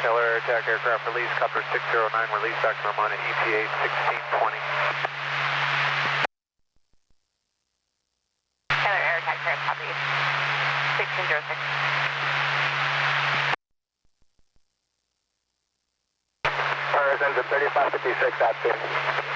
Taylor attack aircraft release, Copter 609, release maximum on ETA 1620. Taylor air attack aircraft copy 1606. Paris engine 3556 at 2.